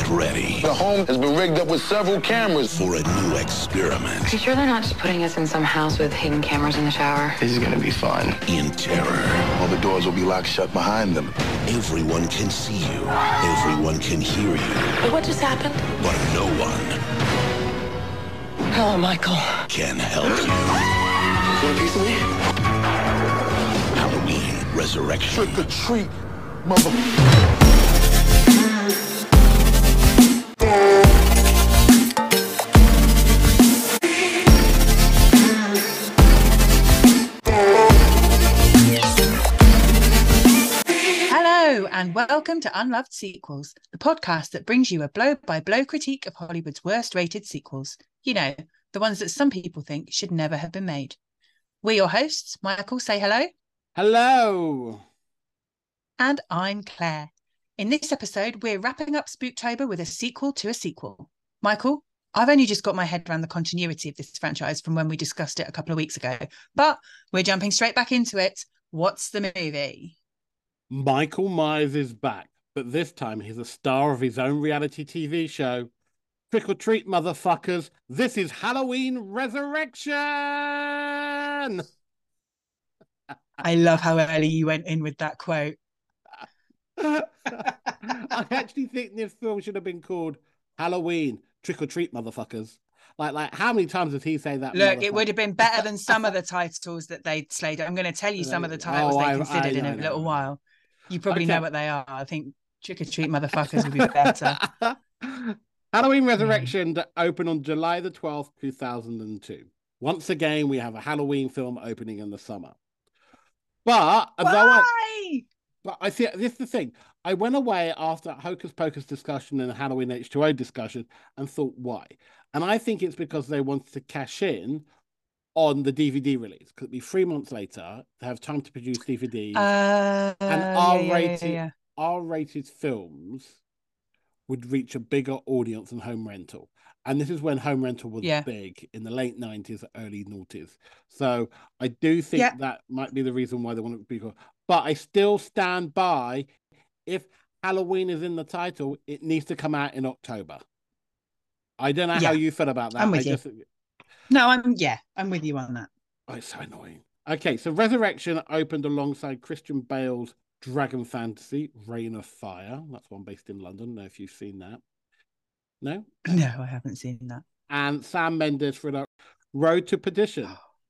ready. The home has been rigged up with several cameras for a new experiment. You sure they're not just putting us in some house with hidden cameras in the shower? This is gonna be fun. In terror. All the doors will be locked shut behind them. Everyone can see you. Everyone can hear you. But what just happened? But no one Hello, Michael. can help you. Want a piece of me? Halloween Resurrection. Trick or treat, mother. Hello, and welcome to Unloved Sequels, the podcast that brings you a blow-by-blow critique of Hollywood's worst-rated sequels. You know, the ones that some people think should never have been made. We're your hosts. Michael, say hello. Hello. And I'm Claire. In this episode, we're wrapping up Spooktober with a sequel to a sequel. Michael, I've only just got my head around the continuity of this franchise from when we discussed it a couple of weeks ago, but we're jumping straight back into it. What's the movie? Michael Myers is back, but this time he's a star of his own reality TV show. Trick or treat, motherfuckers. This is Halloween Resurrection. I love how early you went in with that quote. I actually think this film should have been called Halloween Trick or Treat, motherfuckers. Like how many times does he say that? Look, it would have been better than some of the titles that they'd slayed. I'm going to tell you some of the titles they considered in a little while. You probably know what they are. I think Trick or Treat, motherfuckers would be better. Halloween Resurrection opened on July the 12th, 2002. Once again, we have a Halloween film opening in the summer. But I see this is the thing. I went away after Hocus Pocus discussion and Halloween H2O discussion and thought, why? And I think it's because they wanted to cash in on the DVD release. Because it'd be 3 months later to have time to produce DVDs. And R-rated films would reach a bigger audience than home rental. And this is when home rental was big in the late 90s, early noughties. So I do think that might be the reason why they want it to be called. But I still stand by, if Halloween is in the title, it needs to come out in October. I don't know how you feel about that. I'm with you. No, I'm with you on that. Oh, it's so annoying. Okay, so Resurrection opened alongside Christian Bale's Dragon Fantasy, Reign of Fire. That's one based in London. I don't know if you've seen that. No? No, I haven't seen that. And Sam Mendes for the Road to Perdition.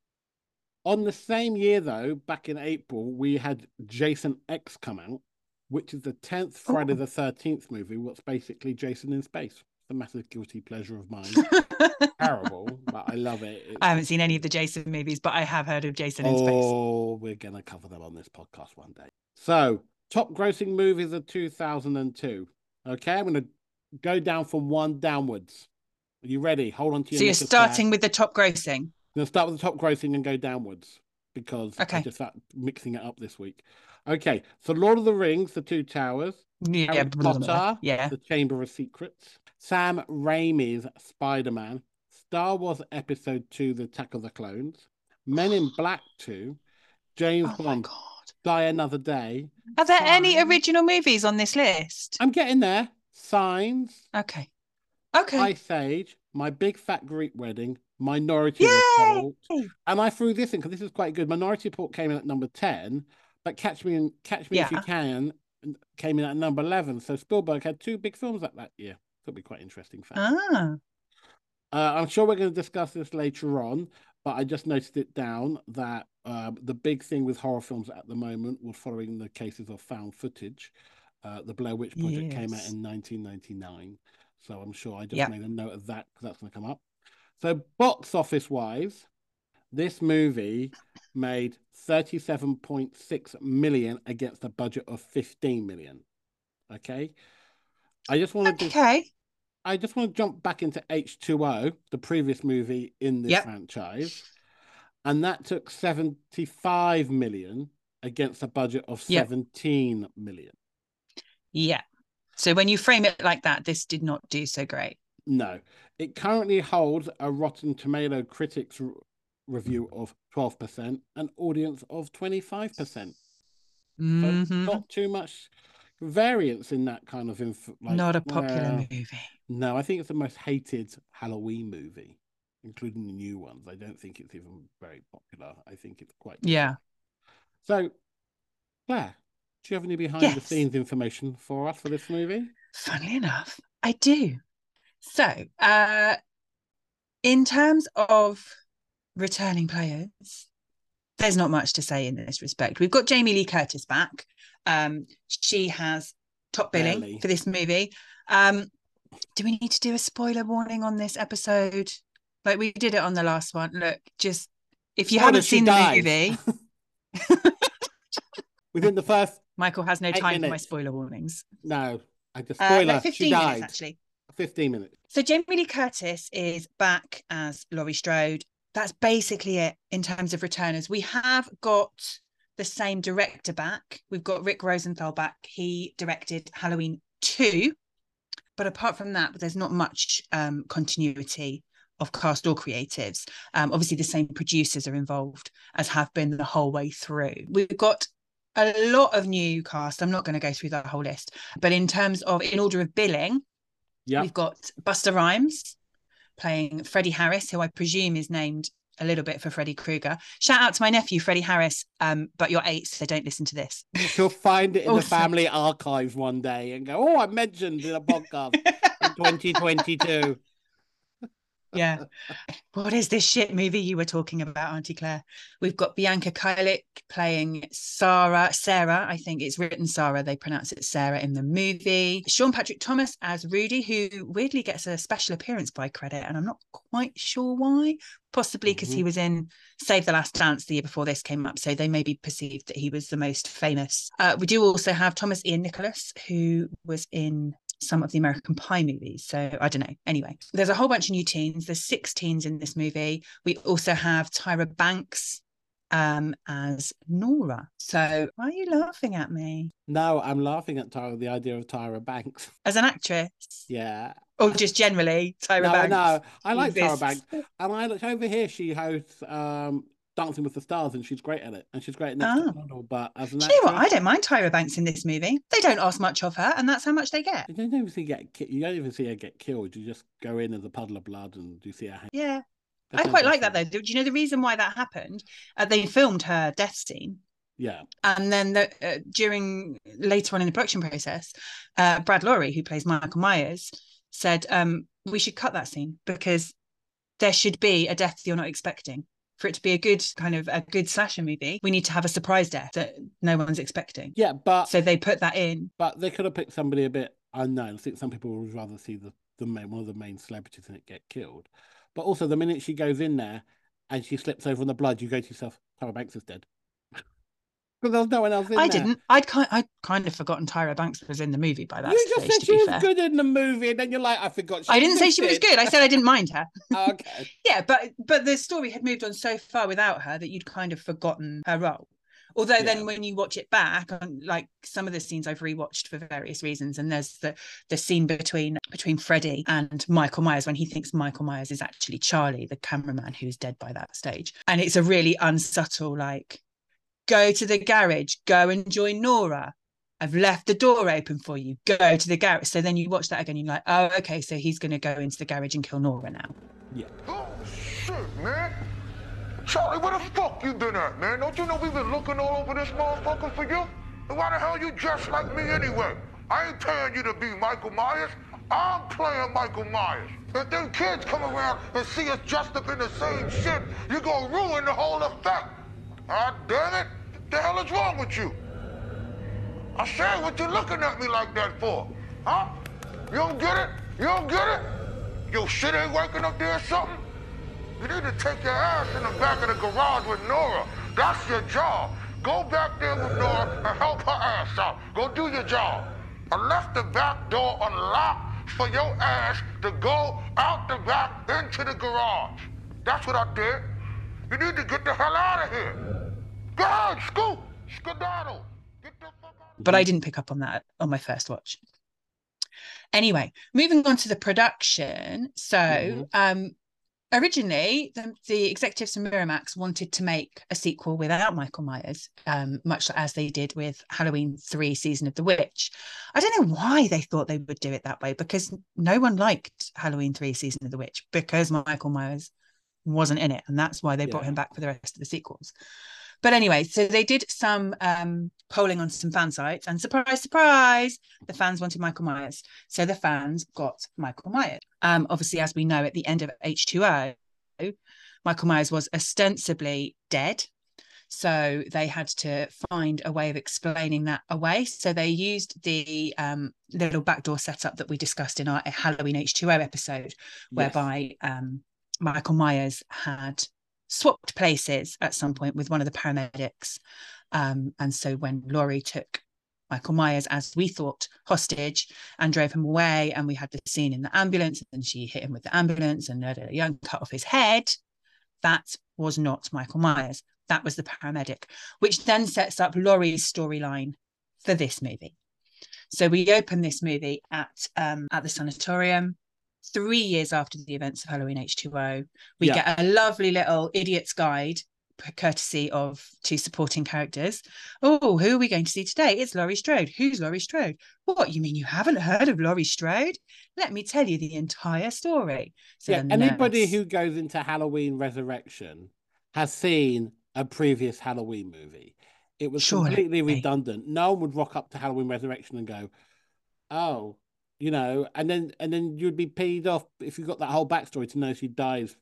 On the same year, though, back in April, we had Jason X come out, which is the 10th Friday the 13th movie. What's basically Jason in space. It's a massive guilty pleasure of mine. Terrible, but I love it. I haven't seen any of the Jason movies, but I have heard of Jason in space. Oh, we're going to cover them on this podcast one day. So, top grossing movies of 2002. Okay, I'm going to go down from one downwards. Are you ready? Hold on to your So you're starting with the top grossing? I'm going to start with the top grossing and go downwards because I just started mixing it up this week. Okay, so Lord of the Rings, The Two Towers, Harry Potter, The Chamber of Secrets, Sam Raimi's Spider-Man, Star Wars Episode 2, The Attack of the Clones, Men in Black 2, James Bond, Die Another Day. Are there any original movies on this list? I'm getting there. Signs. Okay. Ice Age, My Big Fat Greek Wedding, Minority Report. And I threw this in because this is quite good. Minority Report came in at number 10, but Catch Me If You Can came in at number 11. So Spielberg had two big films that year. It'll be quite interesting fact. I'm sure we're going to discuss this later on, but I just noted it down that the big thing with horror films at the moment was following the cases of found footage. The Blair Witch Project came out in 1999. So I'm sure I just made a note of that because that's going to come up. So box office wise, this movie made 37.6 million against a budget of 15 million. Okay. I just want to jump back into H2O, the previous movie in this franchise. And that took 75 million against a budget of 17 million. Yeah. So when you frame it like that, this did not do so great. No. It currently holds a Rotten Tomato critics review of 12%, an audience of 25%. So not too much variants in that kind of Not a popular movie. No, I think it's the most hated Halloween movie, including the new ones. I don't think it's even very popular. I think it's quite So, Claire, do you have any behind the scenes information for us for this movie? Funnily enough, I do. So, in terms of returning players, there's not much to say in this respect. We've got Jamie Lee Curtis back. She has top billing for this movie. Do we need to do a spoiler warning on this episode? Like we did it on the last one. Look, just if you haven't seen the movie. Within the first Michael has no time for my spoiler warnings. No, I just spoiler. 15 minutes, actually. 15 minutes. So Jamie Lee Curtis is back as Laurie Strode. That's basically it in terms of returners. We have got the same director back. We've got Rick Rosenthal back. He directed Halloween 2. But apart from that, there's not much continuity of cast or creatives. Obviously, the same producers are involved as have been the whole way through. We've got a lot of new cast. I'm not going to go through that whole list. But in terms of, in order of billing, we've got Busta Rhymes playing Freddie Harris, who I presume is named a little bit for Freddy Krueger. Shout out to my nephew, Freddie Harris, but you're 8, so don't listen to this. You'll find it in the family archives one day and go, I mentioned in a podcast in 2022. Yeah. What is this shit movie you were talking about, Auntie Claire? We've got Bianca Kajlich playing Sarah, I think it's written Sarah, they pronounce it Sarah in the movie. Sean Patrick Thomas as Rudy, who weirdly gets a special appearance by credit, and I'm not quite sure why. Possibly because he was in Save the Last Dance the year before this came up, so they maybe perceived that he was the most famous. We do also have Thomas Ian Nicholas, who was in some of the American Pie movies. So I don't know. Anyway, there's a whole bunch of new teens. There's 6 teens in this movie. We also have Tyra Banks as Nora. So why are you laughing at me? No, I'm laughing at the idea of Tyra Banks. As an actress? Yeah. Or just generally Tyra Banks? No, I like Tyra Banks. And I look over here, she hosts Dancing with the Stars, and she's great at it, and she's great at Next Model. But as an actress, you know what? I don't mind Tyra Banks in this movie. They don't ask much of her, and that's how much they get. You don't even see her get killed. You just go in as a puddle of blood, and you see her. Yeah, I quite like that though. Do you know the reason why that happened? They filmed her death scene. Yeah, and then during later on in the production process, Brad Lorry, who plays Michael Myers, said we should cut that scene because there should be a death you're not expecting. For it to be a good slasher movie, we need to have a surprise death that no one's expecting. Yeah, but so they put that in. But they could have picked somebody a bit unknown. I think some people would rather see one of the main celebrities in it get killed. But also, the minute she goes in there and she slips over on the blood, you go to yourself, Tyra Banks is dead. Because there's no one else in there. I didn't. I'd kind of forgotten Tyra Banks was in the movie by that stage. You just said she was good in the movie, and then you're like, I forgot. I didn't say she was good. I said I didn't mind her. Oh, okay. Yeah, but the story had moved on so far without her that you'd kind of forgotten her role. Although then when you watch it back, like some of the scenes I've rewatched for various reasons, and there's the scene between Freddie and Michael Myers when he thinks Michael Myers is actually Charlie, the cameraman who's dead by that stage. And it's a really unsubtle, like, go to the garage, go and join Nora. I've left the door open for you. Go to the garage. So then you watch that again, you're like, oh, okay, so he's going to go into the garage and kill Nora now. Yeah. Oh, shit, man. Charlie, where the fuck you been at, man? Don't you know we've been looking all over this motherfucker for you? And why the hell you dressed like me anyway? I ain't paying you to be Michael Myers. I'm playing Michael Myers. If them kids come around and see us dressed up in the same shit, you're gonna ruin the whole effect. God damn it. What the hell is wrong with you? I said, what you looking at me like that for? Huh? You don't get it? You don't get it? Your shit ain't working up there or something? You need to take your ass in the back of the garage with Nora. That's your job. Go back there with Nora and help her ass out. Go do your job. I left the back door unlocked for your ass to go out the back into the garage. That's what I did. You need to get the hell out of here. Go ahead, scoot, skedaddle. Get the fuck out. But I didn't pick up on that on my first watch. Anyway, moving on to the production. So, Originally, the executives from Miramax wanted to make a sequel without Michael Myers, much as they did with Halloween 3 Season of the Witch. I don't know why they thought they would do it that way, because no one liked Halloween 3 Season of the Witch, because Michael Myers wasn't in it. And that's why they brought him back for the rest of the sequels. But anyway, so they did some polling on some fan sites, and surprise, surprise, the fans wanted Michael Myers. So the fans got Michael Myers. Obviously, as we know, at the end of H2O, Michael Myers was ostensibly dead. So they had to find a way of explaining that away. So they used the little backdoor setup that we discussed in our Halloween H2O episode, whereby Michael Myers had swapped places at some point with one of the paramedics. And so when Laurie took Michael Myers, as we thought, hostage and drove him away, and we had the scene in the ambulance, and she hit him with the ambulance and cut off his head, that was not Michael Myers. That was the paramedic, which then sets up Laurie's storyline for this movie. So we open this movie at the sanatorium, 3 years after the events of Halloween H2O. We get a lovely little idiot's guide, courtesy of two supporting characters. Oh, who are we going to see today? It's Laurie Strode. Who's Laurie Strode? What, you mean you haven't heard of Laurie Strode? Let me tell you the entire story. So anybody who goes into Halloween Resurrection has seen a previous Halloween movie. It was completely redundant. No one would rock up to Halloween Resurrection and go, oh, you know, and then you'd be peed off if you got that whole backstory to know she dies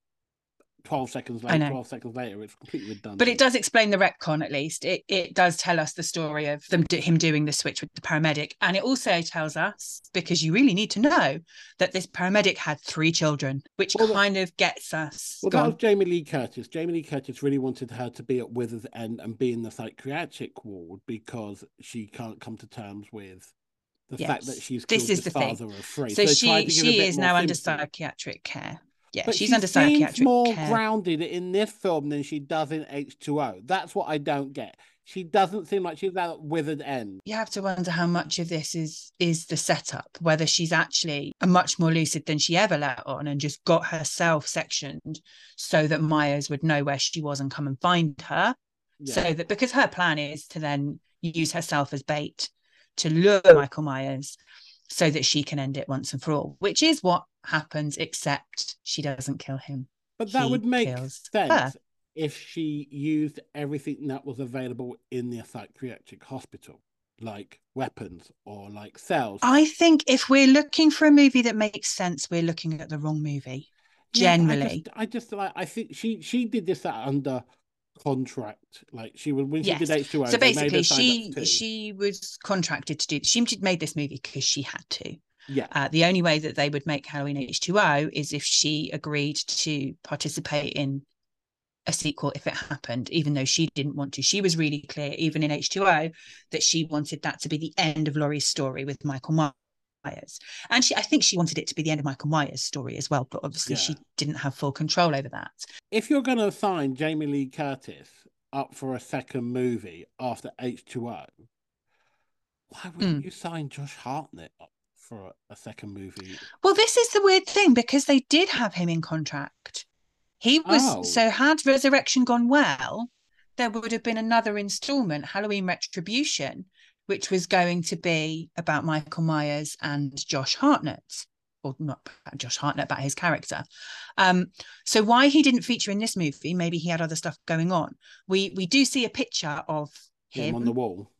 12 seconds later. 12 seconds later, it's completely redundant. But it does explain the retcon, at least. It does tell us the story of him doing the switch with the paramedic. And it also tells us, because you really need to know, that this paramedic had 3 children, which kind of gets us. Well, that was Jamie Lee Curtis. Jamie Lee Curtis really wanted her to be at Wither's End and be in the psychiatric ward because she can't come to terms with the fact that she's killed the father of 3. So she is now under psychiatric care. Yeah, but she's under psychiatric care. More grounded in this film than she does in H2O. That's what I don't get. She doesn't seem like she's at Withered End. You have to wonder how much of this is the setup, whether she's actually much more lucid than she ever let on and just got herself sectioned so that Myers would know where she was and come and find her. Yeah. So that, because her plan is to then use herself as bait to lure Michael Myers so that she can end it once and for all, which is what happens, except she doesn't kill him. But that would make sense if she used everything that was available in the psychiatric hospital, like weapons or like cells. I think if we're looking for a movie that makes sense, we're looking at the wrong movie. Generally. I think she did this under contract, like she was when she did H2O. So basically she was contracted to do, she made this movie because she had to. The only way that they would make Halloween H2O is if she agreed to participate in a sequel if it happened, even though she didn't want to. She was really clear, even in H2O, that she wanted that to be the end of Laurie's story with Michael Myers. And I think she wanted it to be the end of Michael Myers' story as well, but obviously she didn't have full control over that. If you're going to sign Jamie Lee Curtis up for a second movie after H2O, why wouldn't you sign Josh Hartnett up for a second movie? Well, this is the weird thing, because they did have him in contract. He was so had Resurrection gone well, there would have been another installment, Halloween Retribution, which was going to be about Michael Myers and Josh Hartnett, or not about Josh Hartnett, about his character. So why he didn't feature in this movie, maybe he had other stuff going on. We do see a picture of him on the wall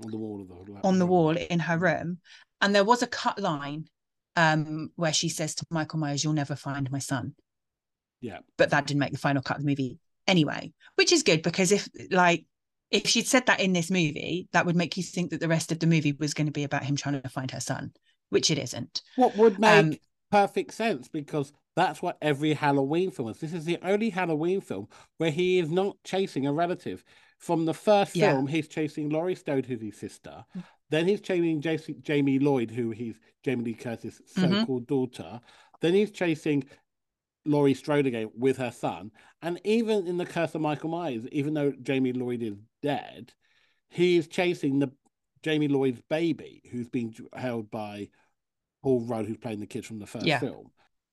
in her room, and there was a cut line where she says to Michael Myers, "You'll never find my son." Yeah, but that didn't make the final cut of the movie anyway, which is good, because if she'd said that in this movie, that would make you think that the rest of the movie was going to be about him trying to find her son, which it isn't. What would make perfect sense, because that's what every Halloween film is. This is the only Halloween film where he is not chasing a relative. From the first film, he's chasing Laurie Strode, who's his sister. Then he's chasing Jamie Lloyd, who he's Jamie Lee Curtis' so-called daughter. Then he's chasing Laurie Strode again with her son. And even in The Curse of Michael Myers, even though Jamie Lloyd is dead, he is chasing Jamie Lloyd's baby, who's being held by Paul Rudd, who's playing the kids from the first film.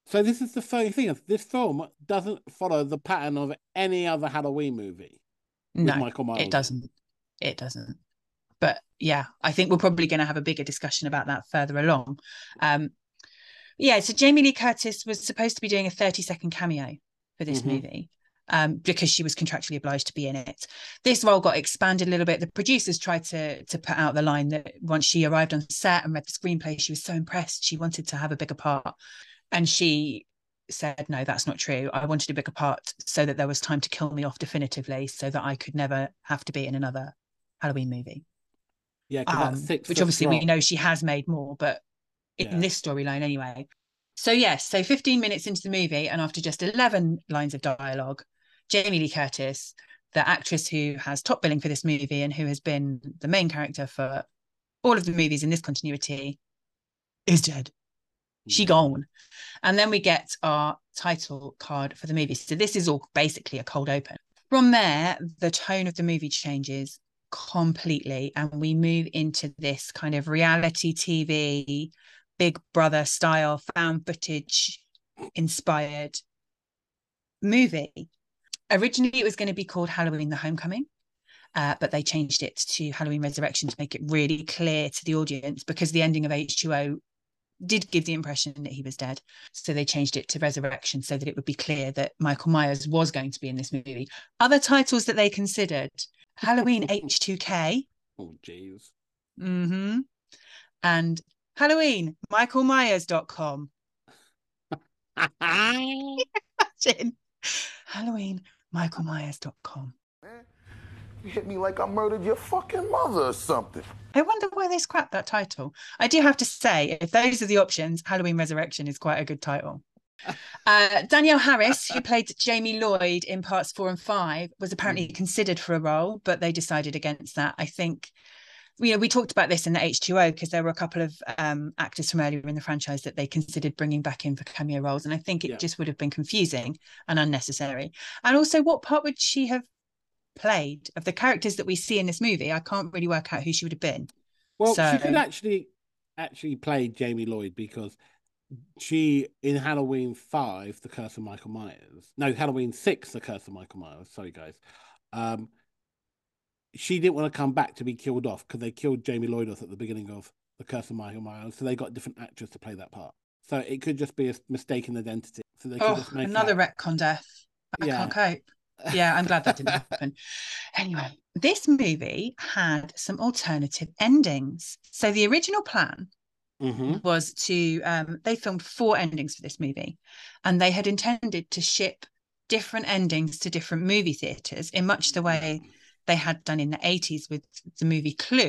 So this is the funny thing. This film doesn't follow the pattern of any other Halloween movie with Michael Myers. It doesn't. It doesn't. But yeah, I think we're probably going to have a bigger discussion about that further along. So Jamie Lee Curtis was supposed to be doing a 30-second cameo for this movie. Because she was contractually obliged to be in it. This role got expanded a little bit. The producers tried to put out the line that once she arrived on set and read the screenplay, she was so impressed. She wanted to have a bigger part. And she said, no, that's not true. I wanted a bigger part so that there was time to kill me off definitively so that I could never have to be in another Halloween movie. Yeah, which obviously we know she has made more, but in this storyline anyway. So 15 minutes into the movie and after just 11 lines of dialogue, Jamie Lee Curtis, the actress who has top billing for this movie and who has been the main character for all of the movies in this continuity, is dead. She gone. And then we get our title card for the movie. So this is all basically a cold open. From there, the tone of the movie changes completely and we move into this kind of reality TV, Big Brother style, found footage inspired movie. Originally, it was going to be called Halloween: The Homecoming, but they changed it to Halloween Resurrection to make it really clear to the audience because the ending of H2O did give the impression that he was dead. So they changed it to Resurrection so that it would be clear that Michael Myers was going to be in this movie. Other titles that they considered, Halloween H2K. Oh, jeez. And Halloween, MichaelMyers.com. Imagine. Halloween, MichaelMyers.com. You hit me like I murdered your fucking mother or something. I wonder why they scrapped that title. I do have to say, if those are the options, Halloween Resurrection is quite a good title. Danielle Harris, who played Jamie Lloyd in parts 4 and 5, was apparently considered for a role, but they decided against that. I think, we talked about this in the H2O because there were a couple of actors from earlier in the franchise that they considered bringing back in for cameo roles. And I think it just would have been confusing and unnecessary. And also, what part would she have played of the characters that we see in this movie? I can't really work out who she would have been. Well, she could actually play Jamie Lloyd because she, in Halloween 5, The Curse of Michael Myers. No, Halloween 6, The Curse of Michael Myers. Sorry, guys. She didn't want to come back to be killed off because they killed Jamie Lloyd off at the beginning of The Curse of Michael Myers. So they got a different actress to play that part. So it could just be a mistaken identity. So they could just make another retcon death. I can't cope. Yeah, I'm glad that didn't happen. Anyway, this movie had some alternative endings. So the original plan was to, they filmed 4 endings for this movie, and they had intended to ship different endings to different movie theatres in much the way they had done in the 80s with the movie Clue.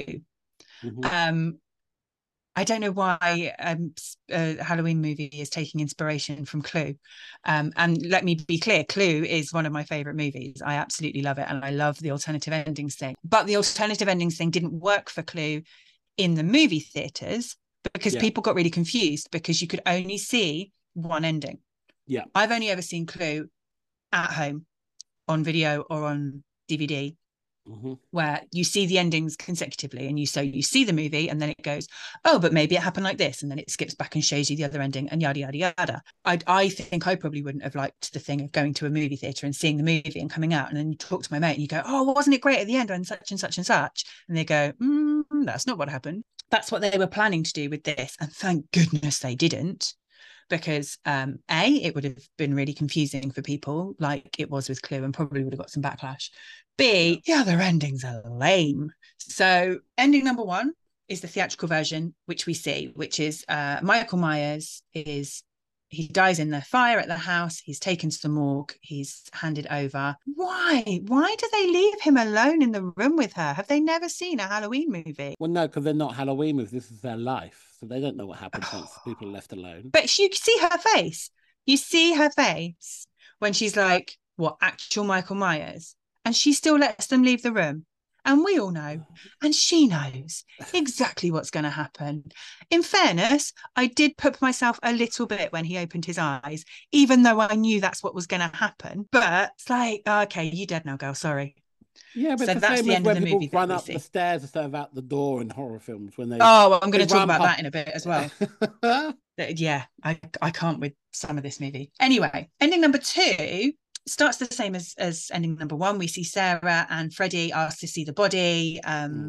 I don't know why a Halloween movie is taking inspiration from Clue. And let me be clear, Clue is one of my favourite movies. I absolutely love it. And I love the alternative endings thing. But the alternative endings thing didn't work for Clue in the movie theatres because people got really confused because you could only see one ending. Yeah. I've only ever seen Clue at home on video or on DVD. Where you see the endings consecutively and you see the movie and then it goes, oh, but maybe it happened like this, and then it skips back and shows you the other ending and yada yada yada. I think I probably wouldn't have liked the thing of going to a movie theatre and seeing the movie and coming out and then you talk to my mate and you go, oh, wasn't it great at the end and such and such and such, and they go, that's not what happened. That's what they were planning to do with this, and thank goodness they didn't, because it would have been really confusing for people like it was with Clue and probably would have got some backlash. B, the other endings are lame. So ending number 1 is the theatrical version, which we see, which is Michael Myers he dies in the fire at the house. He's taken to the morgue. He's handed over. Why do they leave him alone in the room with her? Have they never seen a Halloween movie? Well, no, because they're not Halloween movies. This is their life. So they don't know what happens once people are left alone. But you see her face. You see her face when she's like, what, actual Michael Myers? And she still lets them leave the room. And we all know, and she knows exactly what's going to happen. In fairness, I did put myself a little bit when he opened his eyes, even though I knew that's what was going to happen. But it's like, okay, you're dead now, girl, sorry. Yeah, but So it's the that's same the as end of when the people movie that run we up the see. stairs instead of out the door in horror films when they. Oh, I'm going to they talk run about past. that in a bit as well. Yeah, I can't with some of this movie. Anyway, ending number 2 starts the same as ending number 1. We see Sarah and Freddie asked to see the body.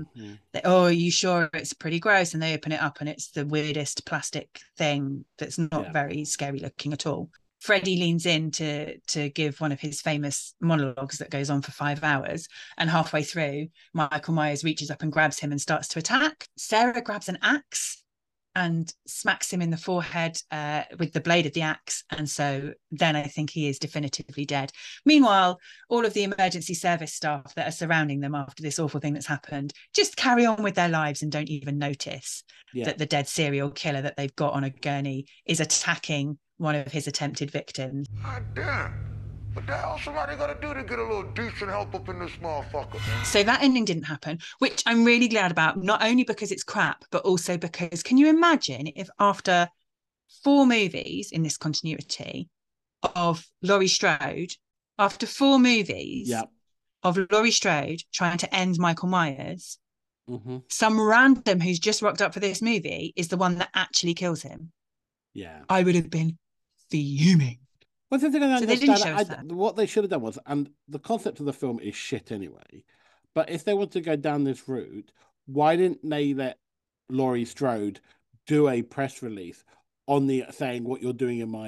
Oh, are you sure? It's pretty gross. And they open it up and it's the weirdest plastic thing that's not very scary looking at all. Freddie leans in to give one of his famous monologues that goes on for 5 hours. And halfway through, Michael Myers reaches up and grabs him and starts to attack. Sarah grabs an axe and smacks him in the forehead with the blade of the axe. And so then I think he is definitively dead. Meanwhile, all of the emergency service staff that are surrounding them after this awful thing that's happened just carry on with their lives and don't even notice that the dead serial killer that they've got on a gurney is attacking one of his attempted victims. God damn. What the hell somebody got to do to get a little decent help up in this motherfucker? So that ending didn't happen, which I'm really glad about, not only because it's crap, but also because can you imagine if after 4 movies in this continuity of Laurie Strode, after 4 movies of Laurie Strode trying to end Michael Myers, some random who's just rocked up for this movie is the one that actually kills him? Yeah. I would have been fuming. Well, the thing I So they didn't show us that. What they should have done was, and the concept of the film is shit anyway, but if they want to go down this route, why didn't they let Laurie Strode do a press release on the saying what you're doing in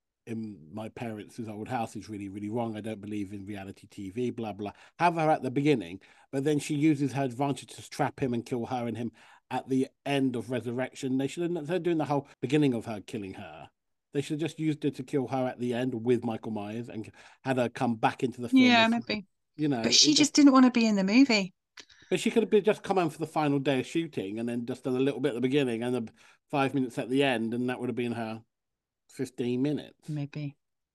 my parents' old house is really, really wrong. I don't believe in reality TV, blah, blah. Have her at the beginning, but then she uses her advantage to trap him and kill her and him at the end of Resurrection. They should have, instead of doing the whole beginning of her killing her, they should have just used it to kill her at the end with Michael Myers and had her come back into the film. Yeah, maybe. You know, but she just didn't want to be in the movie. But she could have just come on for the final day of shooting and then just done a little bit at the beginning and 5 minutes at the end, and that would have been her 15 minutes. Maybe.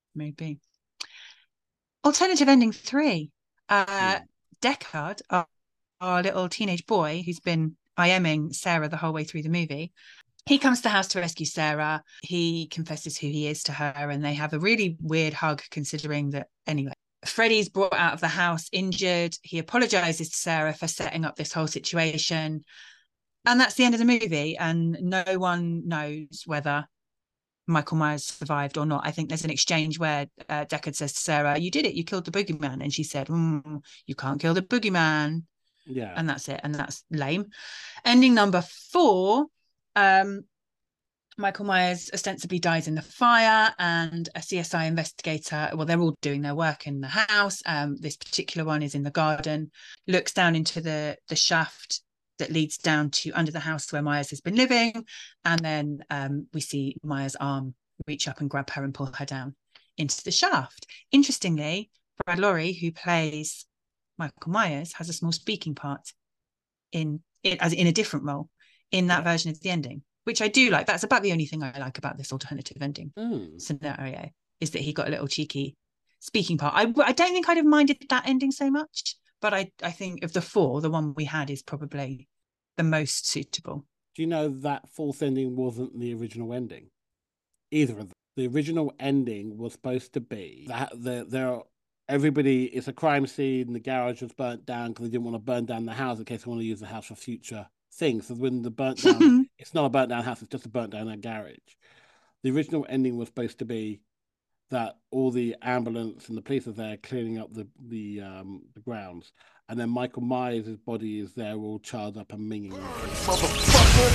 Alternative ending 3. Deckard, our little teenage boy who's been IMing Sarah the whole way through the movie, he comes to the house to rescue Sarah. He confesses who he is to her, and they have a really weird hug, considering that, anyway. Freddie's brought out of the house injured. He apologizes to Sarah for setting up this whole situation. And that's the end of the movie. And no one knows whether Michael Myers survived or not. I think there's an exchange where Deckard says to Sarah, you did it, you killed the boogeyman. And she said, you can't kill the boogeyman. Yeah. And that's it. And that's lame. Ending number 4, Michael Myers ostensibly dies in the fire, and a CSI investigator, well, they're all doing their work in the house. This particular one is in the garden, looks down into the shaft that leads down to under the house where Myers has been living. And then we see Myers' arm reach up and grab her and pull her down into the shaft. Interestingly, Brad Lorry, who plays Michael Myers, has a small speaking part in a different role in that version of the ending, which I do like. That's about the only thing I like about this alternative ending scenario, is that he got a little cheeky speaking part. I don't think I'd have minded that ending so much, but I think of the 4, the one we had is probably the most suitable. Do you know that 4th ending wasn't the original ending? Either of them. The original ending was supposed to be that everybody, it's a crime scene, the garage was burnt down because they didn't want to burn down the house in case they want to use the house for future things. So when the burnt down, it's not a burnt down house, it's just a burnt down garage. The original ending was supposed to be that all the ambulance and the police are there cleaning up the grounds, and then Michael Myers' body is there all charred up and minging. Motherfucker!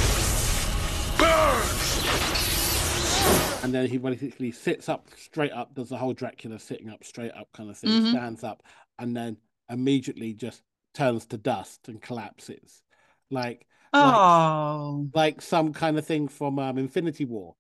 Burn! And then he basically sits up straight up, does the whole Dracula sitting up straight up kind of thing, stands up, and then immediately just turns to dust and collapses. Like some kind of thing from Infinity War.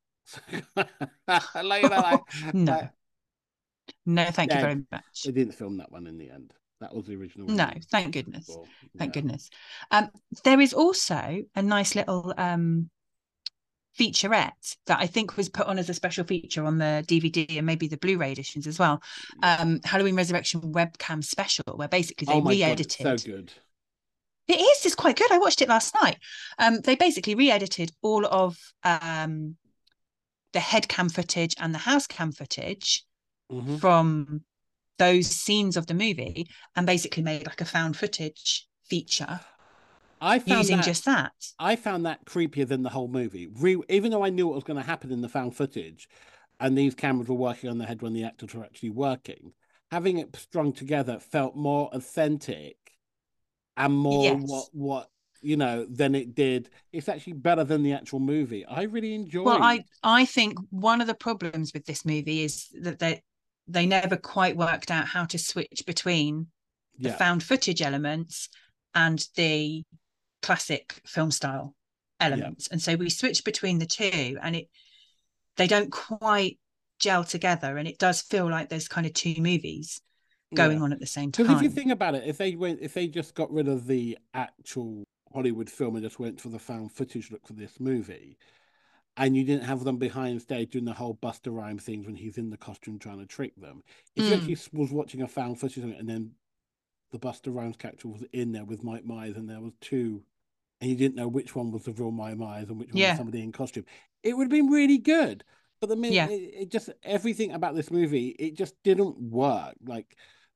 No, thank you very much. They didn't film that one in the end. That was the original. No, thank goodness. Thank goodness. There is also a nice little featurette that I think was put on as a special feature on the DVD and maybe the Blu-ray editions as well. Halloween Resurrection webcam special, where basically they re-edited. God, it's so good. It's quite good. I watched it last night. They basically re-edited all of the head cam footage and the house cam footage from those scenes of the movie and basically made like a found footage feature using just that. I found that creepier than the whole movie. Even though I knew what was going to happen in the found footage, and these cameras were working on the head when the actors were actually working, having it strung together felt more authentic and more what than it did. It's actually better than the actual movie. I really enjoyed. Well, I think one of the problems with this movie is that they never quite worked out how to switch between the found footage elements and the classic film style elements. And so we switched between the two, and they don't quite gel together, and it does feel like there's kind of two movies going on at the same time. Because if you think about it, if they just got rid of the actual Hollywood film and just went for the found footage look for this movie, and you didn't have them behind stage doing the whole Busta Rhymes things when he's in the costume trying to trick them. If you actually was watching a found footage and then the Busta Rhymes character was in there with Mike Myers, and there was two, and you didn't know which one was the real Mike Myers and which one was somebody in costume, it would have been really good. But the minute it just, everything about this movie, it just didn't work. Like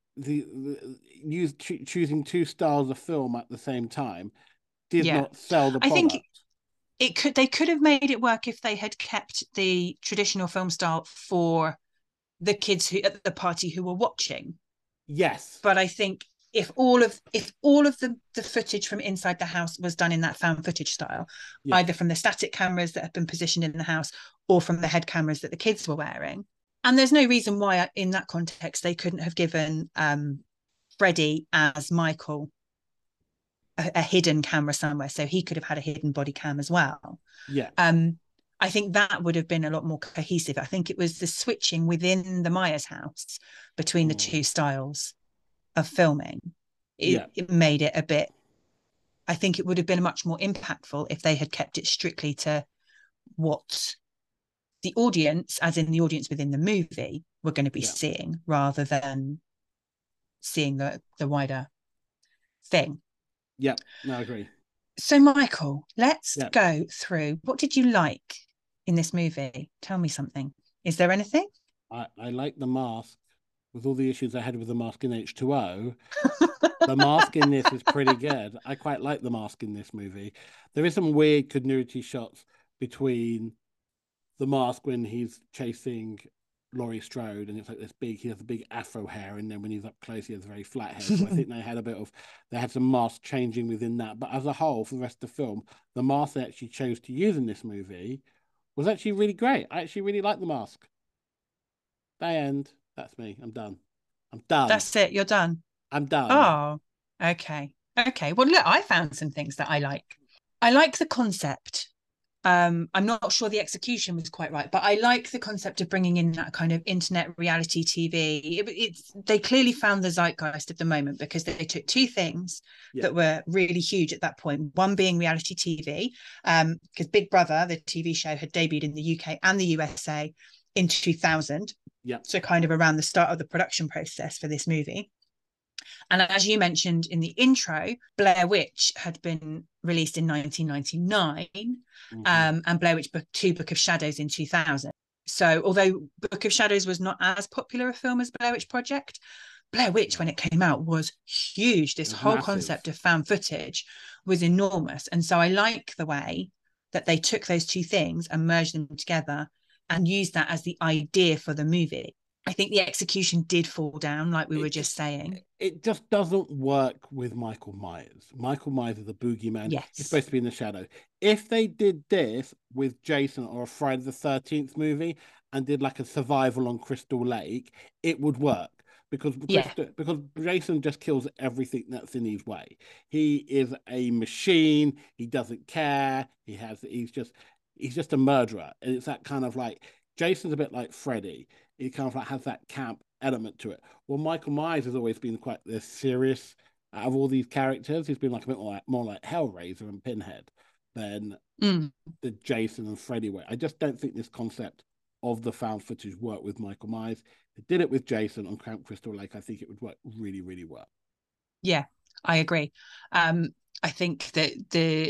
choosing two styles of film at the same time did not sell the product. I think they could have made it work if they had kept the traditional film style for the kids at the party who were watching. Yes. But I think if all of the footage from inside the house was done in that found footage style, either from the static cameras that have been positioned in the house or from the head cameras that the kids were wearing, and there's no reason why in that context they couldn't have given Freddie as Michael a hidden camera somewhere, so he could have had a hidden body cam as well. I think that would have been a lot more cohesive. I think it was the switching within the Myers house between the two styles of filming. It made it a bit, I think it would have been much more impactful if they had kept it strictly to what the audience, as in the audience within the movie, were going to be seeing, rather than seeing the wider thing. Yeah, no, I agree. So, Michael, let's go through. What did you like in this movie? Tell me something. Is there anything? I like the mask. With all the issues I had with the mask in H2O, the mask in this is pretty good. I quite like the mask in this movie. There is some weird continuity shots between the mask when he's chasing Laurie Strode, and it's like he has a big afro hair, and then when he's up close, he has a very flat head. So I think they had some mask changing within that. But as a whole, for the rest of the film, the mask they actually chose to use in this movie was actually really great. I actually really like the mask. The end. That's me. I'm done. That's it. You're done. I'm done. Oh, okay. Well, look, I found some things that I like. I like the concept. I'm not sure the execution was quite right, but I like the concept of bringing in that kind of internet reality TV. They clearly found the zeitgeist of the moment, because they took two things that were really huge at that point. One being reality TV, because Big Brother, the TV show, had debuted in the UK and the USA in 2000. So kind of around the start of the production process for this movie. And as you mentioned in the intro, Blair Witch had been released in 1999, and Blair Witch 2 Book of Shadows in 2000. So although Book of Shadows was not as popular a film as Blair Witch Project, Blair Witch, when it came out, was huge. This whole concept of found footage was enormous. And so I like the way that they took those two things and merged them together and used that as the idea for the movie. I think the execution did fall down, like we were just saying. It just doesn't work with Michael Myers. Michael Myers is a boogeyman. Yes. He's supposed to be in the shadow. If they did this with Jason or a Friday the 13th movie and did like a survival on Crystal Lake, it would work. Because Jason just kills everything that's in his way. He is a machine. He doesn't care. He's just a murderer. And it's that kind of like, Jason's a bit like Freddy. He kind of like has that camp element to it. Well, Michael Myers has always been quite the serious out of all these characters. He's been like a bit more like Hellraiser and Pinhead than the Jason and Freddy way. I just don't think this concept of the found footage worked with Michael Myers. They did it with Jason on Camp Crystal Lake. I think it would work really, really well. Yeah, I agree. I think that the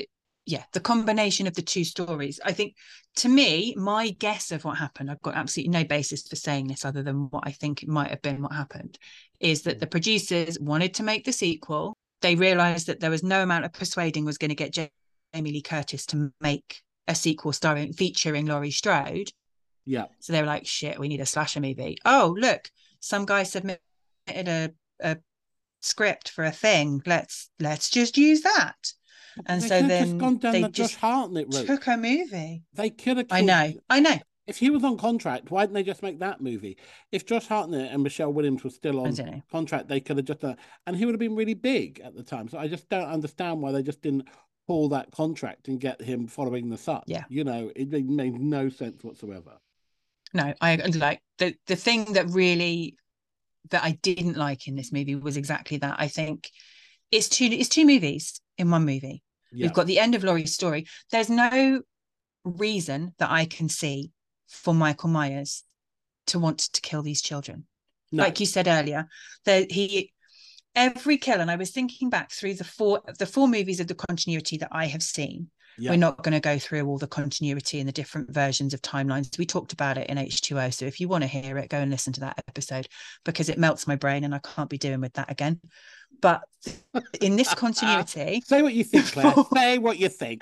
the combination of the two stories. I think, to me, my guess of what happened, I've got absolutely no basis for saying this other than what I think it might have been what happened, is that the producers wanted to make the sequel. They realised that there was no amount of persuading was going to get Jamie Lee Curtis to make a sequel featuring Laurie Strode. Yeah. So they were like, shit, we need a slasher movie. Oh, look, some guy submitted a script for a thing. Let's just use that. And they so then just gone down they the just Josh Hartnett route. took a movie. They could have. I know. If he was on contract, why didn't they just make that movie? If Josh Hartnett and Michelle Williams were still on contract, they could have just done, and he would have been really big at the time. So I just don't understand why they just didn't pull that contract and get him following the sun. Yeah. You know, it made no sense whatsoever. No, I like the thing that I didn't like in this movie was exactly that. I think it's two movies in one movie. Yeah. We've got the end of Laurie's story. There's no reason that I can see for Michael Myers to want to kill these children. No. Like you said earlier, that every kill, and I was thinking back through the four movies of the continuity that I have seen. Yeah. We're not going to go through all the continuity and the different versions of timelines. We talked about it in H2O. So if you want to hear it, go and listen to that episode, because it melts my brain and I can't be doing with that again. But in this continuity... Say what you think, Claire. Say what you think.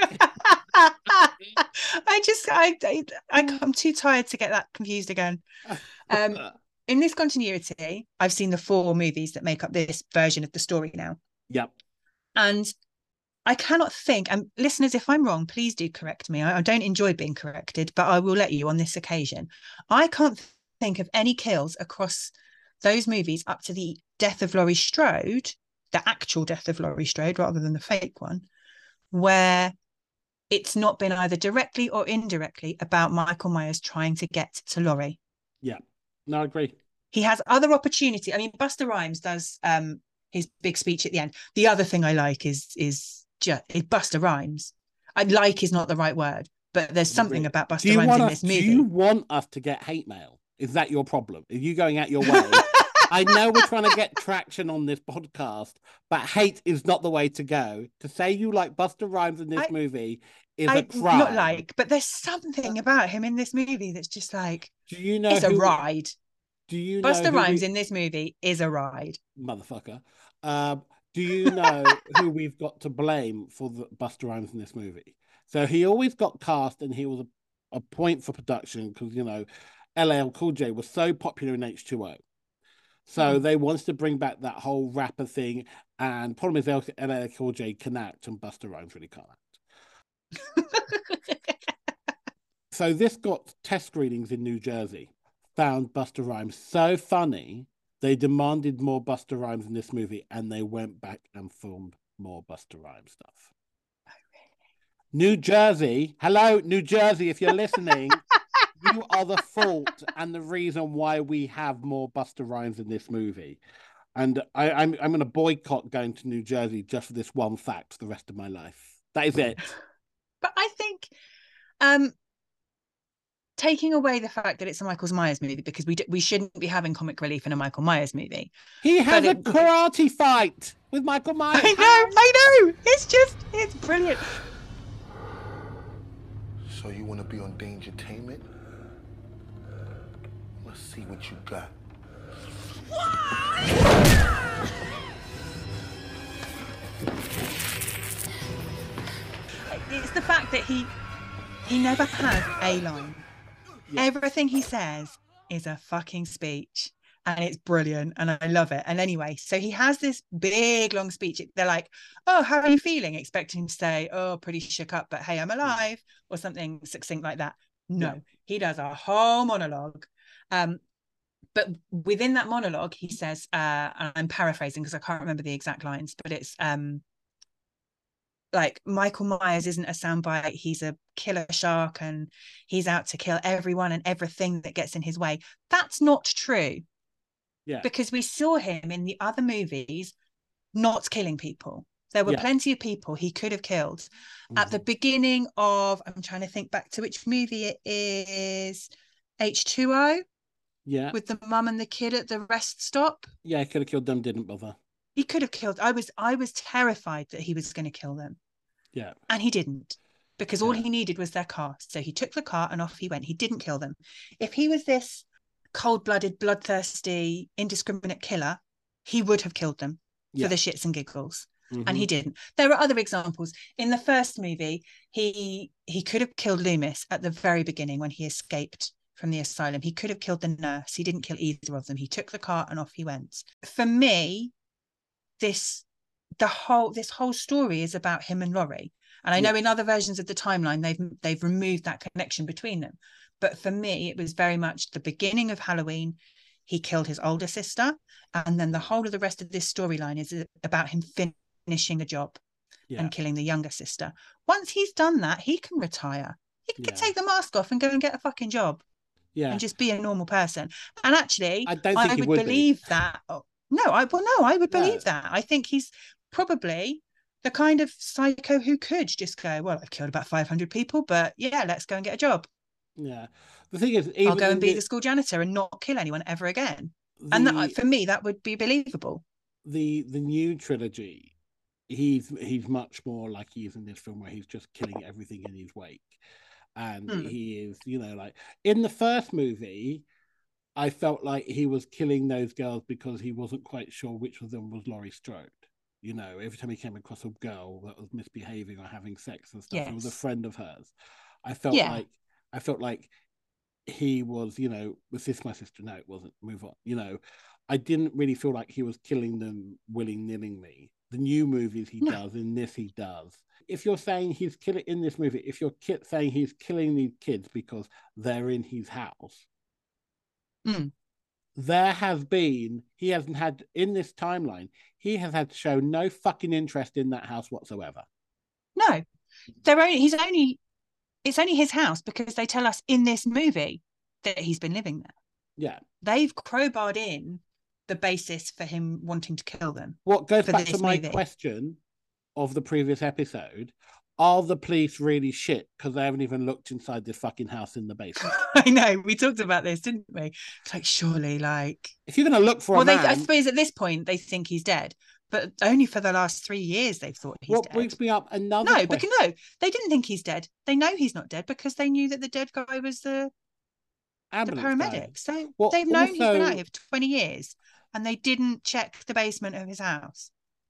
I'm too tired to get that confused again. In this continuity, I've seen the four movies that make up this version of the story now. Yep. And I cannot think, and listeners, if I'm wrong, please do correct me. I don't enjoy being corrected, but I will let you on this occasion. I can't think of any kills across those movies up to the death of Laurie Strode, the actual death of Laurie Strode rather than the fake one, where it's not been either directly or indirectly about Michael Myers trying to get to Laurie. Yeah, no, I agree. He has other opportunity. I mean, Busta Rhymes does his big speech at the end. The other thing I like is Busta Rhymes. I like is not the right word, but there's something about Busta Rhymes in this movie. Do you want us to get hate mail? Is that your problem? Are you going out your way? I know we're trying to get traction on this podcast, but hate is not the way to go. To say you like Busta Rhymes in this movie is a crime. Not like, but there's something about him in this movie that's just like, do you know it's a ride. Do you know Busta Rhymes in this movie is a ride. Motherfucker. Do you know who we've got to blame for the Busta Rhymes in this movie? So he always got cast and he was a point for production because, you know, LL Cool J was so popular in H2O. So they wanted to bring back that whole rapper thing. And problem is LL Cool J can act and Busta Rhymes really can't act. So this got test screenings in New Jersey. Found Busta Rhymes so funny, they demanded more Busta Rhymes in this movie, and they went back and filmed more Busta Rhymes stuff. Oh, really? New Jersey, hello, New Jersey, if you're listening, you are the fault and the reason why we have more Busta Rhymes in this movie. And I'm going to boycott going to New Jersey just for this one fact for the rest of my life. That is it. But I think... taking away the fact that it's a Michael Myers movie, because we shouldn't be having comic relief in a Michael Myers movie. He has a karate fight with Michael Myers. I know. It's brilliant. So you want to be on Dangertainment? Let's see what you got. It's the fact that he never has a line. Yeah. Everything he says is a fucking speech, and it's brilliant, and I love it. And anyway, so he has this big long speech. They're like, "Oh, how are you feeling?" Expecting him to say, "Oh, pretty shook up, but hey, I'm alive," or something succinct like that. No, he does a whole monologue. But within that monologue, he says, and I'm paraphrasing because I can't remember the exact lines, but it's like, Michael Myers isn't a soundbite. He's a killer shark and he's out to kill everyone and everything that gets in his way. That's not true. Yeah. Because we saw him in the other movies not killing people. There were plenty of people he could have killed. Mm-hmm. At the beginning of, I'm trying to think back to which movie it is, H2O? Yeah. With the mum and the kid at the rest stop? Yeah, he could have killed them, didn't bother. He could have killed. I was terrified that he was going to kill them. Yeah. And he didn't, because all he needed was their car. So he took the car and off he went. He didn't kill them. If he was this cold-blooded, bloodthirsty, indiscriminate killer, he would have killed them for the shits and giggles. And he didn't. There are other examples. In the first movie, he could have killed Loomis at the very beginning when he escaped from the asylum. He could have killed the nurse. He didn't kill either of them. He took the car and off he went. For me, this whole story is about him and Laurie. And I know in other versions of the timeline, they've removed that connection between them. But for me, it was very much the beginning of Halloween. He killed his older sister. And then the whole of the rest of this storyline is about him finishing a job and killing the younger sister. Once he's done that, he can retire. He can take the mask off and go and get a fucking job. Yeah. And just be a normal person. And actually, I would believe that. No, I would believe that. I think he's probably the kind of psycho who could just go, well, I've killed about 500 people, but yeah, let's go and get a job. Yeah. The thing is, I'll go and be the school janitor and not kill anyone ever again. And that, for me, that would be believable. The new trilogy, he's much more like he is in this film, where he's just killing everything in his wake. And he is, like in the first movie, I felt like he was killing those girls because he wasn't quite sure which of them was Laurie Strode. Every time he came across a girl that was misbehaving or having sex and stuff, it was a friend of hers. I felt like he was, was this my sister? No, it wasn't. Move on. I didn't really feel like he was killing them willy-nilly. The new movies he does, in this he does. If you're saying he's killing in this movie, if you're saying he's killing these kids because they're in his house, there has been, he hasn't had, in this timeline, he has had to show no fucking interest in that house whatsoever. No, it's only his house because they tell us in this movie that he's been living there. Yeah. They've crowbarred in the basis for him wanting to kill them. What goes back to my question of the previous episode, are the police really shit because they haven't even looked inside this fucking house in the basement? I know, we talked about this, didn't we? It's like, surely, if you're going to look for a man... I suppose at this point they think he's dead, but only for the last 3 years they've thought he's dead. What brings me up another question. But no, they didn't think he's dead. They know he's not dead because they knew that the dead guy was the paramedic. So they've known he's been out here for 20 years and they didn't check the basement of his house.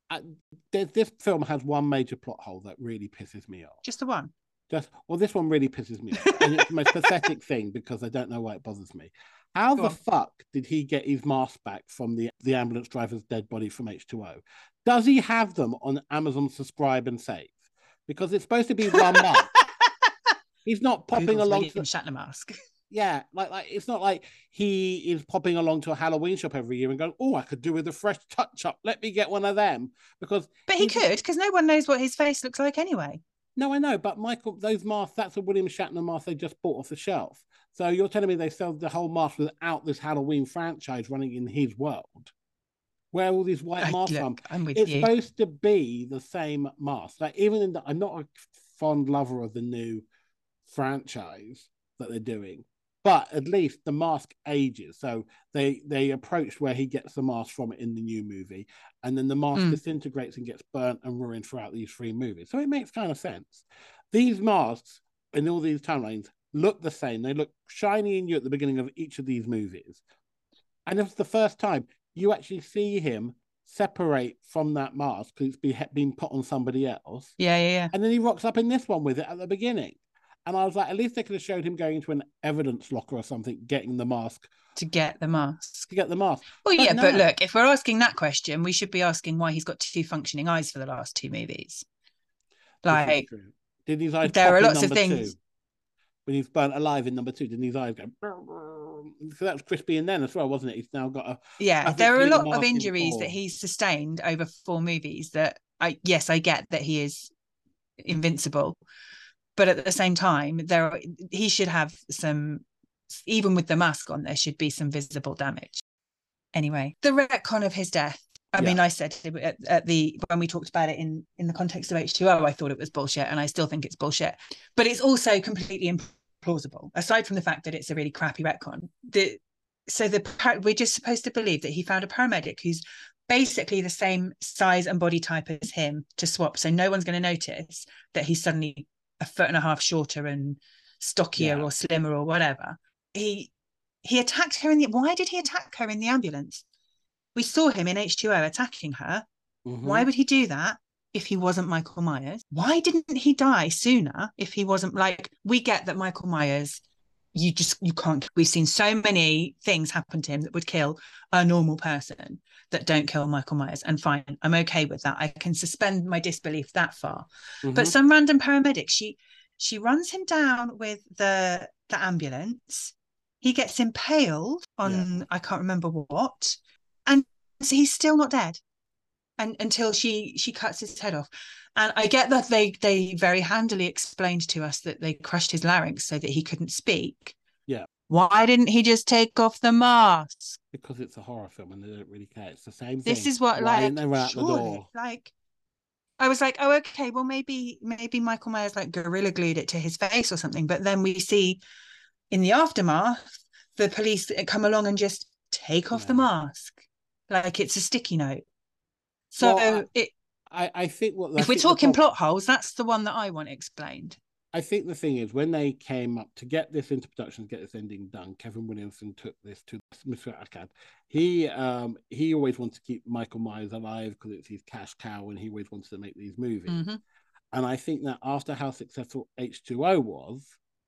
This film has one major plot hole that really pisses me off. Just the one? This one really pisses me off. And it's the most pathetic thing because I don't know why it bothers me. How the fuck did he get his mask back from the ambulance driver's dead body from H2O? Does he have them on Amazon Subscribe and Save? Because it's supposed to be 1 month. He's not popping along to Shatner mask. Yeah, like it's not like he is popping along to a Halloween shop every year and going, oh, I could do with a fresh touch-up. Let me get one of them. But he could, because no one knows what his face looks like anyway. No, I know, but Michael, those masks, that's a William Shatner mask they just bought off the shelf. So you're telling me they sell the whole mask without this Halloween franchise running in his world? Where all these white masks from? It's supposed to be the same mask. Like even I'm not a fond lover of the new franchise that they're doing, but at least the mask ages. So they approach where he gets the mask from in the new movie, and then the mask disintegrates and gets burnt and ruined throughout these 3 movies. So it makes kind of sense. These masks in all these timelines look the same. They look shiny and new at the beginning of each of these movies. And it's the first time you actually see him separate from that mask because it's been put on somebody else. Yeah. And then he rocks up in this one with it at the beginning. And I was like, at least they could have showed him going into an evidence locker or something, getting the mask. To get the mask. Well, yeah, but look, if we're asking that question, we should be asking why he's got 2 functioning eyes for the last 2 movies. Like, did his eyes there are lots of things. 2? When he's burnt alive in number 2, didn't his eyes go? So that was crispy in then as well, wasn't it? He's now got a... Yeah, there are a lot of injuries that he's sustained over 4 movies that I get that he is invincible. But at the same time, he should have some, even with the mask on, there should be some visible damage. Anyway, the retcon of his death. I mean, I said when we talked about it in the context of H2O, I thought it was bullshit, and I still think it's bullshit. But it's also completely implausible, aside from the fact that it's a really crappy retcon. We're just supposed to believe that he found a paramedic who's basically the same size and body type as him to swap. So no one's going to notice that he's suddenly a foot and a half shorter and stockier or slimmer or whatever. He attacked her why did he attack her in the ambulance? We saw him in H2O attacking her. Mm-hmm. Why would he do that if he wasn't Michael Myers? Why didn't he die sooner if he wasn't, like, we get that Michael Myers, you can't, we've seen so many things happen to him that would kill a normal person that don't kill Michael Myers. And fine, I'm okay with that. I can suspend my disbelief that far. Mm-hmm. But some random paramedic, she runs him down with the ambulance. He gets impaled on, I can't remember what. And so he's still not dead. And until she cuts his head off. And I get that they very handily explained to us that they crushed his larynx so that he couldn't speak. Yeah. Why didn't he just take off the mask? Because it's a horror film and they don't really care. It's the same thing. This is what, why didn't they run out the door? Like, I was like, oh, okay, well, maybe Michael Myers like gorilla glued it to his face or something. But then we see in the aftermath, the police come along and just take off the mask. Like it's a sticky note. So well, I think if we're talking plot holes, that's the one that I want explained. I think the thing is, when they came up to get this into production, to get this ending done, Kevin Williamson took this to Mr. Akkad. He always wanted to keep Michael Myers alive because it's his cash cow, and he always wanted to make these movies. Mm-hmm. And I think that after how successful H2O was,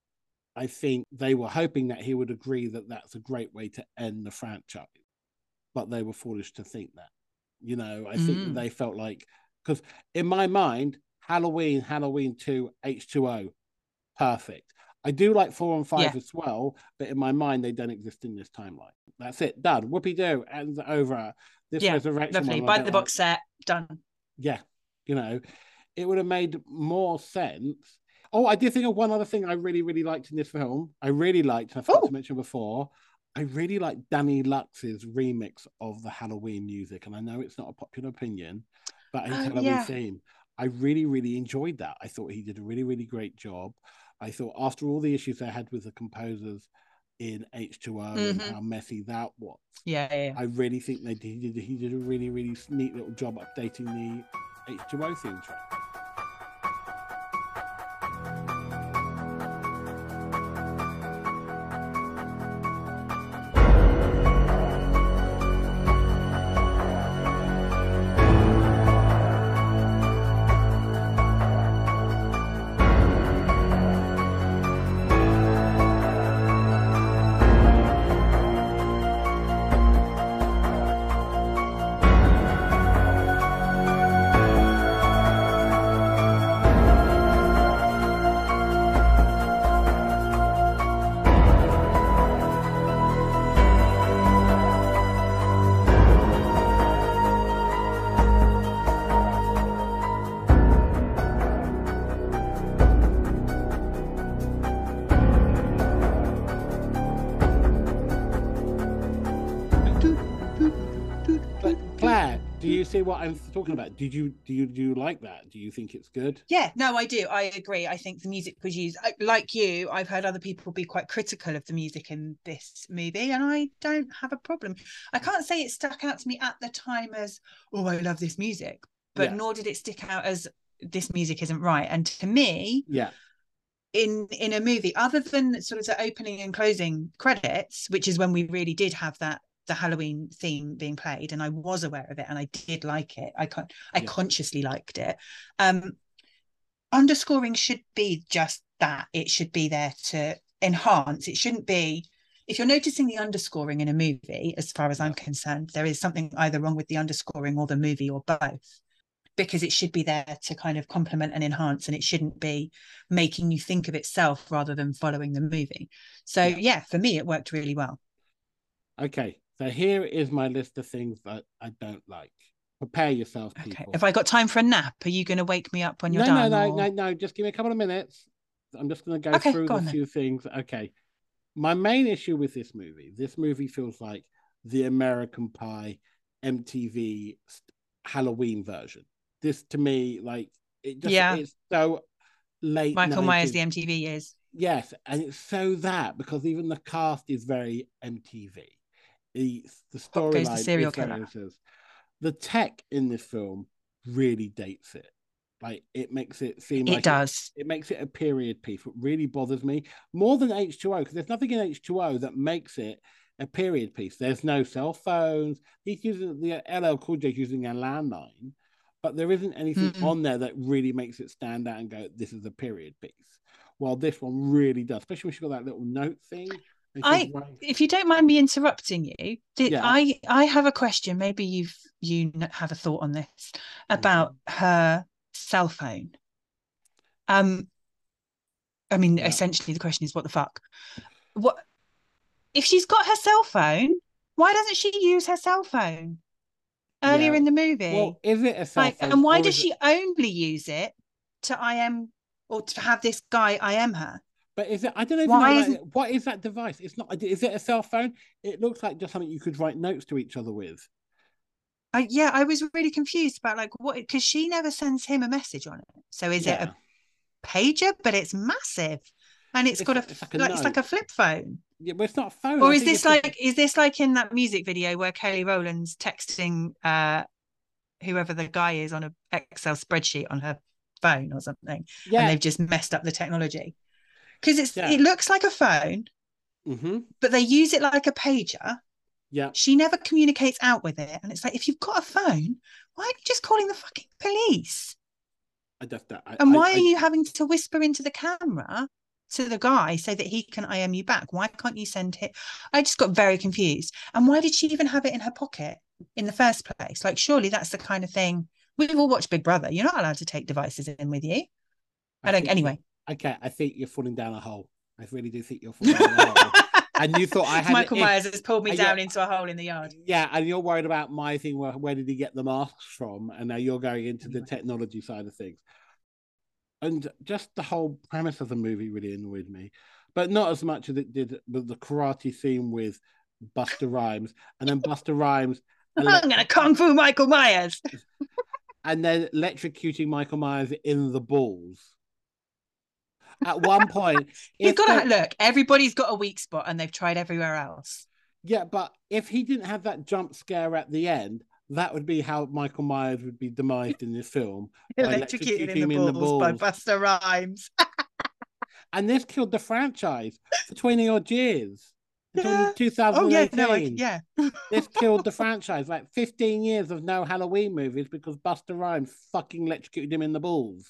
I think they were hoping that he would agree that that's a great way to end the franchise. But they were foolish to think that. You know, I think they felt like, because in my mind, Halloween 2, H2O, perfect. I do like 4 and 5 as well, but in my mind, they don't exist in this timeline. That's it, done. Whoopie-doo, and over. This resurrection lovely. Buy the box set, done. Yeah, you know, it would have made more sense. Oh, I did think of one other thing I really, really liked in this film. I really liked, and I forgot to mention before, I really like Danny Lux's remix of the Halloween music. And I know it's not a popular opinion, but his Halloween theme, I really, really enjoyed that. I thought he did a really, really great job. I thought after all the issues they had with the composers in H2O and how messy that was, I really think he did a really, really neat little job updating the H2O theme track. See what I'm talking about? Do you like that? Do you think it's good? Yeah, no, I do. I agree. I think the music was used, like you, I've heard other people be quite critical of the music in this movie, and I don't have a problem. I can't say it stuck out to me at the time as, oh, I love this music, but nor did it stick out as this music isn't right. And to me, in a movie, other than sort of the opening and closing credits, which is when we really did have the Halloween theme being played, and I was aware of it and I did like it. I consciously liked it. Underscoring should be just that. It should be there to enhance. It shouldn't be, if you're noticing the underscoring in a movie, as far as I'm concerned, there is something either wrong with the underscoring or the movie or both, because it should be there to kind of complement and enhance, and it shouldn't be making you think of itself rather than following the movie. So for me, it worked really well. Okay. So here is my list of things that I don't like. Prepare yourself, people. Okay. Have I got time for a nap? Are you going to wake me up when you're done? No. Just give me a couple of minutes. I'm just going to go through a few things. Okay. My main issue with this movie feels like the American Pie MTV Halloween version. This, to me, like, it just it's so late. Michael Myers, the MTV years. Yes, and it's so that, because even the cast is very MTV. The storyline is very, The tech in this film really dates it. Like, it makes it seem like it does. It makes it a period piece. What really bothers me more than H2O, because there's nothing in H2O that makes it a period piece. There's no cell phones. He's using the LL Cool J's using a landline, but there isn't anything on there that really makes it stand out and go, this is a period piece. While this one really does, especially when she's got that little note thing. If you don't mind me interrupting you, I have a question. Maybe you have a thought on this about her cell phone. Essentially the question is, what the fuck? What if she's got her cell phone? Why doesn't she use her cell phone earlier in the movie? Well, is it a cell phone? And why does she only use it to IM or to have this guy IM her? But is it? I don't know. What is that device? It's not. Is it a cell phone? It looks like just something you could write notes to each other with. I was really confused about what, because she never sends him a message on it. So is it a pager? But it's massive, and it's got it's like a flip phone. Yeah, but it's not a phone. Or is this like in that music video where Kelly Rowland's texting whoever the guy is on an Excel spreadsheet on her phone or something, and they've just messed up the technology? Because it looks like a phone, but they use it like a pager. Yeah, she never communicates out with it, and it's like, if you've got a phone, why aren't you just calling the fucking police? Why are you having to whisper into the camera to the guy so that he can IM you back? Why can't you send it? I just got very confused. And why did she even have it in her pocket in the first place? Like, surely that's the kind of thing. We've all watched Big Brother. You're not allowed to take devices in with you. Anyway. Okay, I think you're falling down a hole. I really do think you're falling down a hole. And you thought I had Michael Myers has pulled me down into a hole in the yard. Yeah, and you're worried about my thing. Where did he get the masks from? And now you're going into the technology side of things. And just the whole premise of the movie really annoyed me, but not as much as it did with the karate scene with Busta Rhymes, and then Busta Rhymes. I'm gonna kung fu Michael Myers, and then electrocuting Michael Myers in the balls. At one point, you've got to look. Everybody's got a weak spot, and they've tried everywhere else. Yeah, but if he didn't have that jump scare at the end, that would be how Michael Myers would be demised in this film. Electrocuted in the balls by Busta Rhymes. And this killed the franchise for 20 odd years. Until 2018. This killed the franchise. Like 15 years of no Halloween movies because Busta Rhymes fucking electrocuted him in the balls.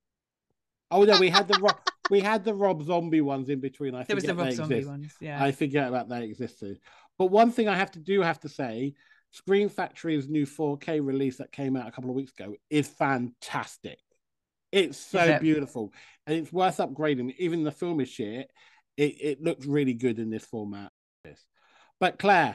Oh no, we had the Rob Zombie ones in between. There was the Rob Zombie ones. Yeah, I forget about that existed. But one thing I have to say, Scream Factory's new 4K release that came out a couple of weeks ago is fantastic. It's so beautiful, and it's worth upgrading. Even the film is shit. It looks really good in this format. But Claire,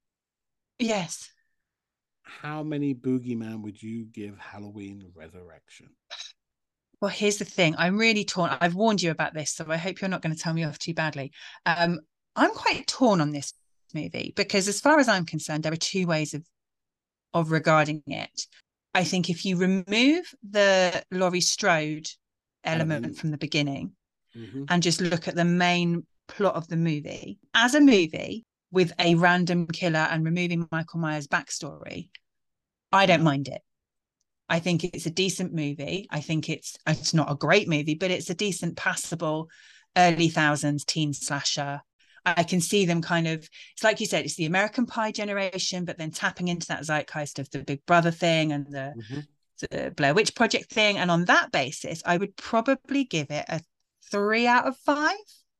yes, how many Boogeyman would you give Halloween Resurrection? Well, here's the thing. I'm really torn. I've warned you about this, so I hope you're not going to tell me off too badly. I'm quite torn on this movie because, as far as I'm concerned, there are two ways of regarding it. I think if you remove the Laurie Strode element from the beginning and just look at the main plot of the movie, as a movie with a random killer and removing Michael Myers' backstory, I don't mind it. I think it's a decent movie. I think it's not a great movie, but it's a decent, passable, early thousands teen slasher. I can see them kind of, it's like you said, it's the American Pie generation, but then tapping into that zeitgeist of the Big Brother thing and the Blair Witch Project thing. And on that basis, I would probably give it a 3 out of 5.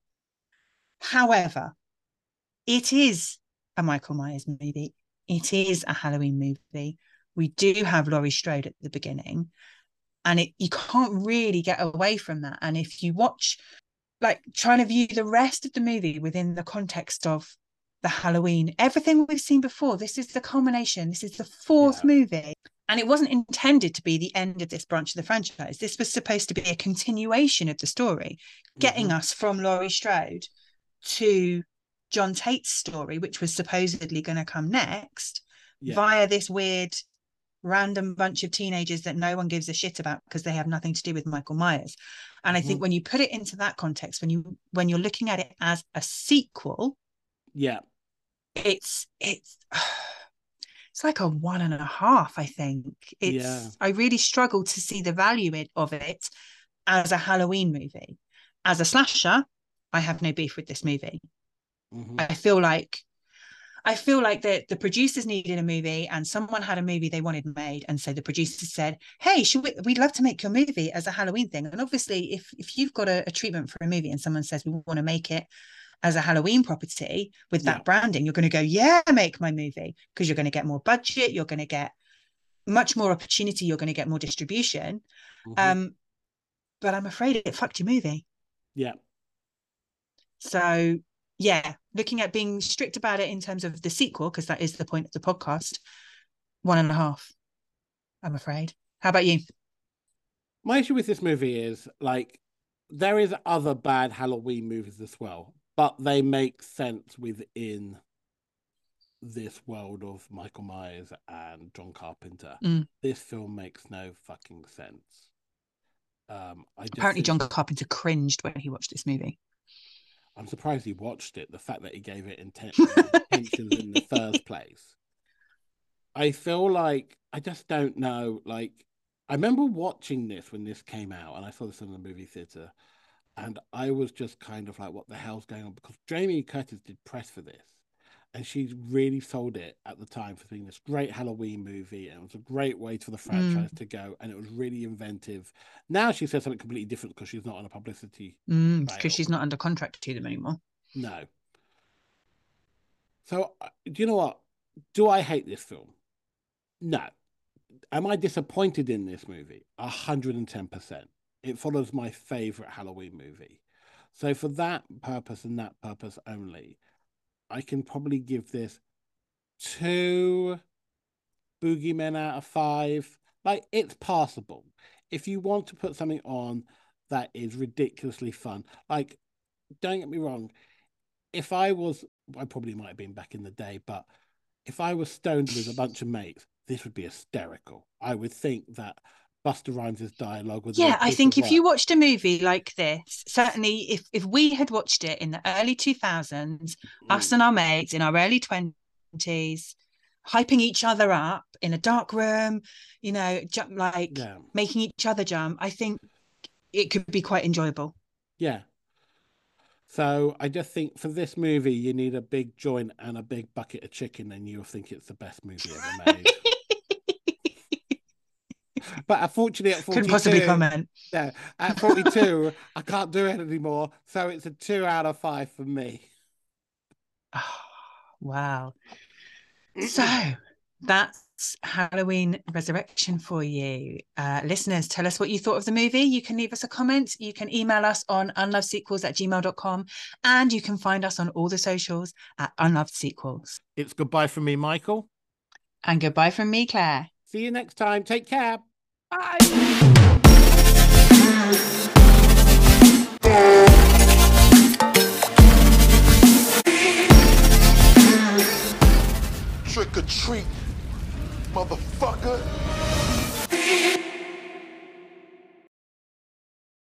However, it is a Michael Myers movie. It is a Halloween movie. We do have Laurie Strode at the beginning, and you can't really get away from that. And if you watch, trying to view the rest of the movie within the context of the Halloween, everything we've seen before, this is the culmination. This is the 4th movie. And it wasn't intended to be the end of this branch of the franchise. This was supposed to be a continuation of the story, getting us from Laurie Strode to John Tate's story, which was supposedly going to come next, via this weird random bunch of teenagers that no one gives a shit about because they have nothing to do with Michael Myers. And I think when you put it into that context, when you're looking at it as a sequel, it's It's like a 1.5, I think. I really struggle to see the value of it as a Halloween movie. As a slasher, I have no beef with this movie. Mm-hmm. I feel like the producers needed a movie and someone had a movie they wanted made. And so the producers said, hey, we'd love to make your movie as a Halloween thing. And obviously, if you've got a treatment for a movie and someone says we want to make it as a Halloween property with that branding, you're going to go, yeah, make my movie, because you're going to get more budget. You're going to get much more opportunity. You're going to get more distribution. Mm-hmm. But I'm afraid it fucked your movie. Yeah. So, yeah, looking at being strict about it in terms of the sequel, because that is the point of the podcast, 1.5, I'm afraid. How about you? My issue with this movie is, like, there is other bad Halloween movies as well, but they make sense within this world of Michael Myers and John Carpenter. This film makes no fucking sense. Apparently John Carpenter cringed when he watched this movie. I'm surprised he watched it. The fact that he gave it intentions in the first place. I feel like, I just don't know. Like, I remember watching this when this came out, and I saw this in the movie theater, and I was just kind of like, what the hell's going on? Because Jamie Lee Curtis did press for this, and she really sold it at the time for being this great Halloween movie, and it was a great way for the franchise to go, and it was really inventive. Now she says something completely different because she's not on a publicity because she's not under contract to them anymore. No. So, do you know what? Do I hate this film? No. Am I disappointed in this movie? 110%. It follows my favorite Halloween movie. So for that purpose and that purpose only, I can probably give this 2 boogeymen out of 5. Like, it's passable. If you want to put something on that is ridiculously fun, like, don't get me wrong, if I probably might have been back in the day, but if I was stoned with a bunch of mates, this would be hysterical. I would think that Busta Rhymes' dialogue was... Yeah, I think if you watched a movie like this, certainly if we had watched it in the early 2000s, us and our mates in our early 20s, hyping each other up in a dark room, you know, making each other jump, I think it could be quite enjoyable. Yeah. So I just think for this movie, you need a big joint and a big bucket of chicken, and you'll think it's the best movie ever made. But unfortunately, at 42, couldn't possibly comment. Yeah, at 42, I can't do it anymore. So it's a 2 out of 5 for me. Oh, wow. So that's Halloween Resurrection for you. Listeners, tell us what you thought of the movie. You can leave us a comment. You can email us on unlovedsequels@gmail.com, and you can find us on all the socials at Unloved Sequels. It's goodbye from me, Michael. And goodbye from me, Claire. See you next time. Take care. Bye. Trick or treat, motherfucker.